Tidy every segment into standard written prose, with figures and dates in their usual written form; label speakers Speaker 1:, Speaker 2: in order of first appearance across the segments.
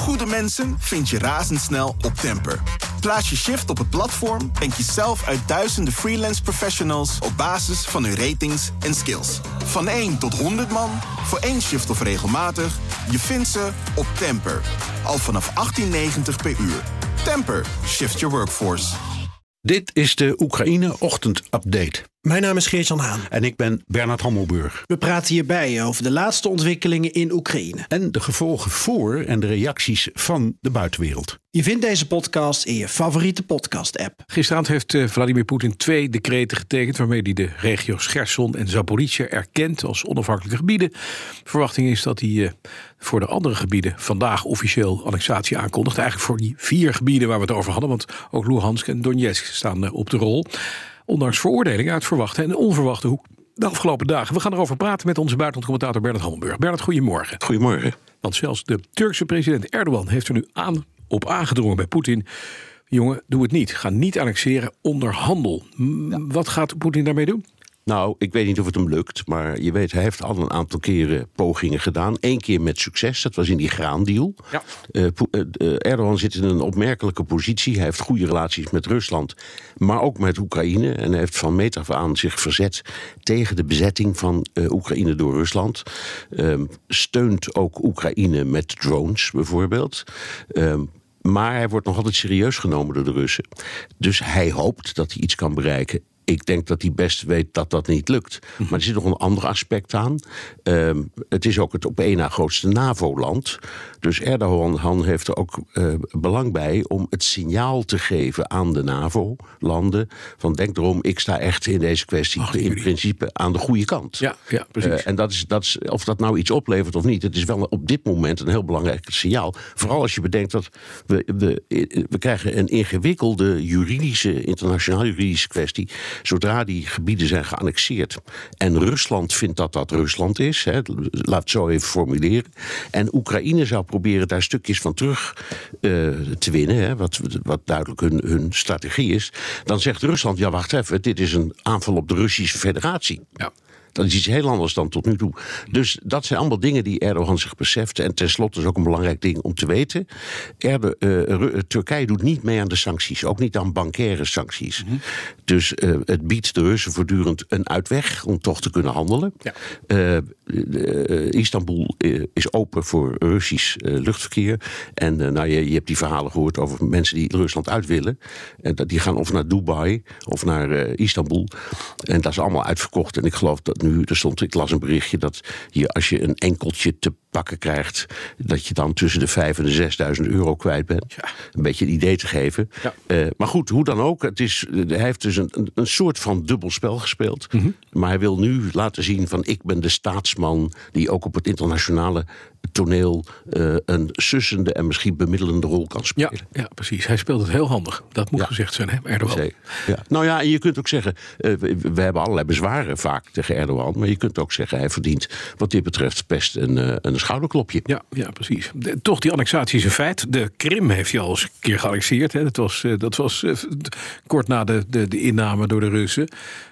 Speaker 1: Goede mensen vind je razendsnel op Temper. Plaats je shift op het platform en kies zelf uit duizenden freelance professionals op basis van hun ratings en skills. Van 1 tot 100 man, voor 1 shift of regelmatig, je vindt ze op Temper. Al vanaf 18,90 per uur. Temper, shift your workforce.
Speaker 2: Dit is de Oekraïne-ochtend-update.
Speaker 3: Mijn naam is Geert-Jan Haan.
Speaker 2: En ik ben Bernard Hammelburg.
Speaker 3: We praten hierbij over de laatste ontwikkelingen in Oekraïne.
Speaker 2: En de gevolgen voor en de reacties van de buitenwereld.
Speaker 3: Je vindt deze podcast in je favoriete podcast-app.
Speaker 4: Gisteravond heeft Vladimir Poetin 2 decreten getekend waarmee hij de regio's Cherson en Zaporizhzhia erkent als onafhankelijke gebieden. Verwachting is dat hij voor de andere gebieden vandaag officieel annexatie aankondigt. Eigenlijk voor die 4 gebieden waar we het over hadden, want ook Luhansk en Donetsk staan op de rol. Ondanks veroordelingen uit verwachte en onverwachte hoek de afgelopen dagen. We gaan erover praten met onze buitenlandcommentator Bernard Hammelburg. Bernard, goedemorgen.
Speaker 2: Goedemorgen.
Speaker 4: Want zelfs de Turkse president Erdogan heeft er nu op aangedrongen bij Poetin. Jongen, doe het niet. Ga niet annexeren, onderhandel. Wat gaat Poetin daarmee doen?
Speaker 5: Nou, ik weet niet of het hem lukt, maar je weet, hij heeft al een aantal keren pogingen gedaan. 1 keer met succes, dat was in die graandeal. Ja. Erdogan zit in een opmerkelijke positie. Hij heeft goede relaties met Rusland, maar ook met Oekraïne. En hij heeft van meet af aan zich verzet tegen de bezetting van Oekraïne door Rusland. Steunt ook Oekraïne met drones bijvoorbeeld. Maar hij wordt nog altijd serieus genomen door de Russen. Dus hij hoopt dat hij iets kan bereiken. Ik denk dat hij best weet dat dat niet lukt. Maar er zit nog een ander aspect aan. Het is ook het op 1 na grootste NAVO-land. Dus Erdogan heeft er ook belang bij om het signaal te geven aan de NAVO-landen. Van denk erom, ik sta echt in deze kwestie in principe aan de goede kant.
Speaker 4: Ja, precies.
Speaker 5: En dat is, of dat nou iets oplevert of niet, het is wel op dit moment een heel belangrijk signaal. Vooral als je bedenkt dat we krijgen een ingewikkelde internationaal juridische kwestie. Zodra die gebieden zijn geannexeerd en Rusland vindt dat dat Rusland is, laat het zo even formuleren, en Oekraïne zou proberen daar stukjes van terug te winnen, wat duidelijk hun strategie is, dan zegt Rusland, ja wacht even, dit is een aanval op de Russische Federatie. Ja. Dat is iets heel anders dan tot nu toe. Dus dat zijn allemaal dingen die Erdogan zich beseft. En tenslotte is ook een belangrijk ding om te weten. Turkije doet niet mee aan de sancties. Ook niet aan bankaire sancties. Mm-hmm. Dus het biedt de Russen voortdurend een uitweg om toch te kunnen handelen. Ja. Istanbul is open voor Russisch luchtverkeer. En je hebt die verhalen gehoord over mensen die Rusland uit willen. Die gaan of naar Dubai of naar Istanbul. En dat is allemaal uitverkocht. En ik geloof dat nu, ik las een berichtje dat als je een enkeltje te pakken krijgt, dat je dan tussen de 5.000 en de 6.000 euro kwijt bent. Ja. Een beetje een idee te geven. Ja. Maar goed, hoe dan ook. Hij heeft dus een soort van dubbelspel gespeeld. Mm-hmm. Maar hij wil nu laten zien van ik ben de staatsman die ook op het internationale toneel een sussende en misschien bemiddelende rol kan spelen.
Speaker 4: Ja, precies. Hij speelt het heel handig. Dat moet gezegd zijn, hè, Erdogan.
Speaker 5: Ja. Nou ja, en je kunt ook zeggen, we hebben allerlei bezwaren vaak tegen Erdogan, maar je kunt ook zeggen, hij verdient wat dit betreft best een schouderklopje.
Speaker 4: Ja, precies. Toch, die annexatie is een feit. De Krim heeft hij al eens een keer geannexeerd. Hè. Dat was kort na de inname door de Russen.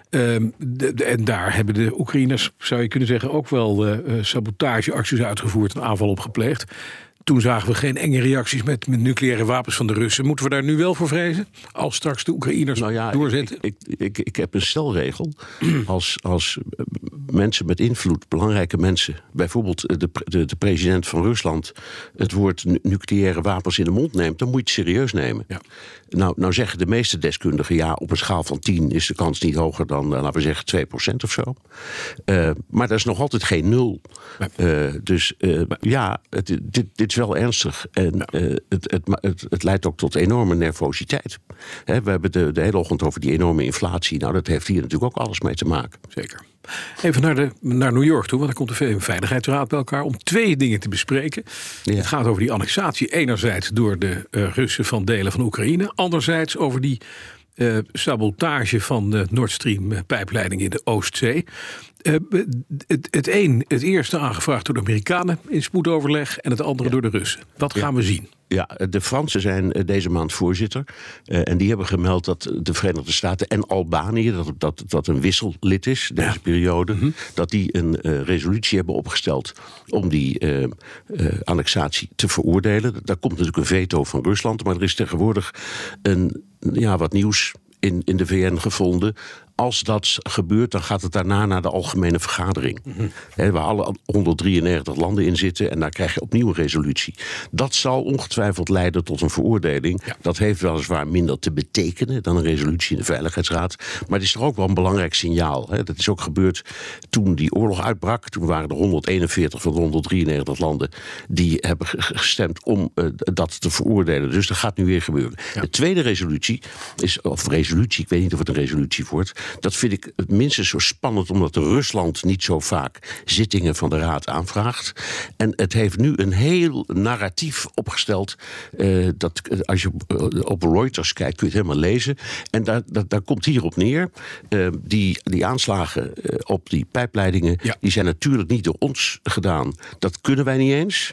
Speaker 4: En daar hebben de Oekraïners, zou je kunnen zeggen, ook wel sabotageacties uitgevoerd en aanval op gepleegd. Toen zagen we geen enge reacties met nucleaire wapens van de Russen. Moeten we daar nu wel voor vrezen? Als straks de Oekraïners doorzetten?
Speaker 5: Ik heb een stelregel. Als mensen met invloed, belangrijke mensen, bijvoorbeeld de president van Rusland, het woord nucleaire wapens in de mond neemt, dan moet je het serieus nemen. Ja. Nou zeggen de meeste deskundigen, op een schaal van 10 is de kans niet hoger dan, laten we zeggen, 2% of zo. Maar dat is nog altijd geen 0. Dit is wel ernstig. En het leidt ook tot enorme nervositeit. We hebben de hele ochtend over die enorme inflatie. Nou, dat heeft hier natuurlijk ook alles mee te maken.
Speaker 4: Zeker. Even naar New York toe, want daar komt de VN-veiligheidsraad bij elkaar om 2 dingen te bespreken. Ja. Het gaat over die annexatie. Enerzijds door de Russen van delen van Oekraïne. Anderzijds over die sabotage van de Nord Stream pijpleiding in de Oostzee. Het eerste aangevraagd door de Amerikanen in spoedoverleg en het andere door de Russen. Wat gaan we zien?
Speaker 5: Ja, de Fransen zijn deze maand voorzitter. En die hebben gemeld dat de Verenigde Staten en Albanië, dat een wissellid is deze periode, dat die een resolutie hebben opgesteld om die annexatie te veroordelen. Daar komt natuurlijk een veto van Rusland, maar er is tegenwoordig wat nieuws in de VN gevonden. Als dat gebeurt, dan gaat het daarna naar de algemene vergadering. Waar alle 193 landen in zitten en daar krijg je opnieuw een resolutie. Dat zal ongetwijfeld leiden tot een veroordeling. Ja. Dat heeft weliswaar minder te betekenen dan een resolutie in de Veiligheidsraad. Maar het is toch ook wel een belangrijk signaal. Dat is ook gebeurd toen die oorlog uitbrak. Toen waren er 141 van de 193 landen die hebben gestemd om dat te veroordelen. Dus dat gaat nu weer gebeuren. Ja. De tweede resolutie ik weet niet of het een resolutie wordt. Dat vind ik het minstens zo spannend, omdat Rusland niet zo vaak zittingen van de Raad aanvraagt. En het heeft nu een heel narratief opgesteld. Dat als je op Reuters kijkt, kun je het helemaal lezen. En daar komt hierop neer. Die aanslagen op die pijpleidingen, die zijn natuurlijk niet door ons gedaan. Dat kunnen wij niet eens.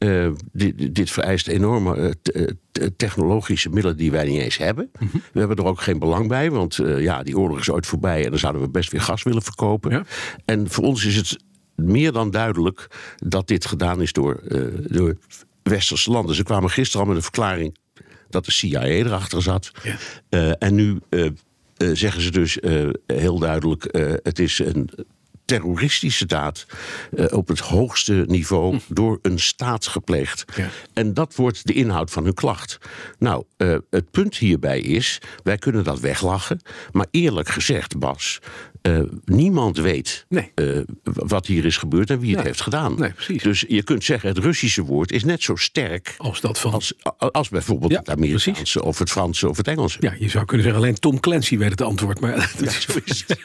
Speaker 5: Dit vereist enorme technologische middelen die wij niet eens hebben. We hebben er ook geen belang bij, want die oorlog is ooit voorbij en dan zouden we best weer gas willen verkopen. Ja. En voor ons is het meer dan duidelijk dat dit gedaan is door westerse landen. Ze kwamen gisteren al met een verklaring dat de CIA erachter zat. Ja. En nu zeggen ze dus heel duidelijk, het is een terroristische daad op het hoogste niveau door een staat gepleegd. Ja. En dat wordt de inhoud van hun klacht. Nou, het punt hierbij is, wij kunnen dat weglachen, maar eerlijk gezegd, Bas, niemand weet wat hier is gebeurd en wie het heeft gedaan. Nee, dus je kunt zeggen, het Russische woord is net zo sterk als dat van als bijvoorbeeld het Amerikaanse of het Franse of het Engelse.
Speaker 4: Ja, je zou kunnen zeggen, alleen Tom Clancy weet het antwoord. Maar zo is het.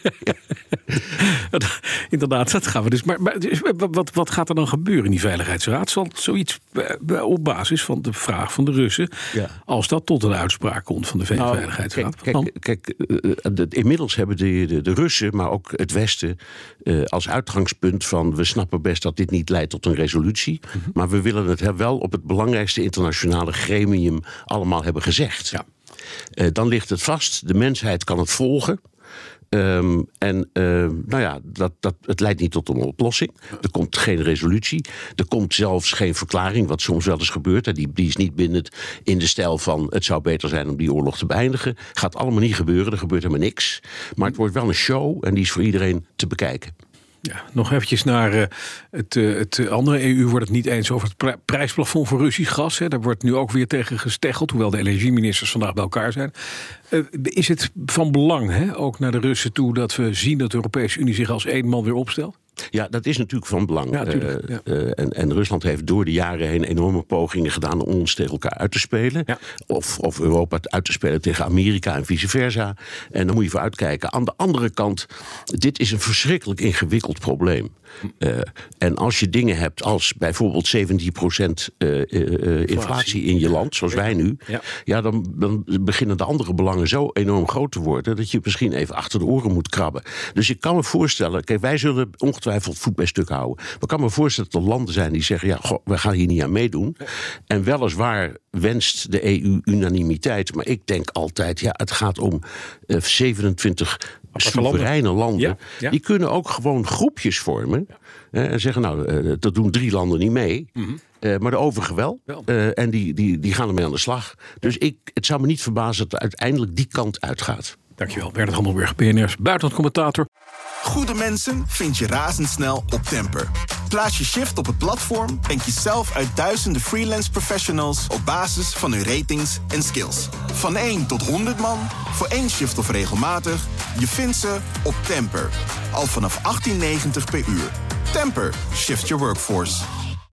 Speaker 4: Inderdaad, dat gaan we dus. Maar wat gaat er dan gebeuren in die Veiligheidsraad? Zal zoiets op basis van de vraag van de Russen, als dat tot een uitspraak komt van de Veiligheidsraad?
Speaker 5: Kijk, inmiddels hebben de Russen, maar ook het Westen, als uitgangspunt van, we snappen best dat dit niet leidt tot een resolutie, maar we willen het wel op het belangrijkste internationale gremium allemaal hebben gezegd. Ja. Dan ligt het vast, de mensheid kan het volgen. Het leidt niet tot een oplossing. Er komt geen resolutie. Er komt zelfs geen verklaring, wat soms wel eens gebeurt. Die is niet bindend in de stijl van, het zou beter zijn om die oorlog te beëindigen. Gaat allemaal niet gebeuren, er gebeurt helemaal niks. Maar het wordt wel een show en die is voor iedereen te bekijken.
Speaker 4: Ja, nog eventjes naar het andere. EU wordt het niet eens over het prijsplafond voor Russisch gas. Daar wordt nu ook weer tegen gesteggeld, hoewel de energieministers vandaag bij elkaar zijn. Is het van belang, ook naar de Russen toe, dat we zien dat de Europese Unie zich als één man weer opstelt?
Speaker 5: Ja, dat is natuurlijk van belang. Ja, en Rusland heeft door de jaren heen enorme pogingen gedaan om ons tegen elkaar uit te spelen. Ja. Of Europa uit te spelen tegen Amerika en vice versa. En daar moet je voor uitkijken. Aan de andere kant, dit is een verschrikkelijk ingewikkeld probleem. En als je dingen hebt als bijvoorbeeld 17% inflatie in je land, zoals wij nu, dan beginnen de andere belangen zo enorm groot te worden dat je misschien even achter de oren moet krabben. Dus ik kan me voorstellen, kijk, wij zullen ongetwijfeld voet bij stuk houden. Maar ik kan me voorstellen dat er landen zijn die zeggen, we gaan hier niet aan meedoen. En weliswaar wenst de EU unanimiteit, maar ik denk altijd, het gaat om 27 soevereine landen. Ja. Die kunnen ook gewoon groepjes vormen. En zeggen, dat doen 3 landen niet mee. Maar de overige wel. En die gaan ermee aan de slag. Dus het zou me niet verbazen dat het uiteindelijk die kant uitgaat.
Speaker 4: Dankjewel, Bernard Hammelburg, BNR's buitenlandcommentator.
Speaker 1: Goede mensen vind je razendsnel op Temper. Plaats je shift op het platform en kies zelf uit duizenden freelance professionals op basis van hun ratings en skills. Van 1 tot 100 man, voor 1 shift of regelmatig, je vindt ze op Temper. Al vanaf 18,90 per uur. Temper, shift your workforce.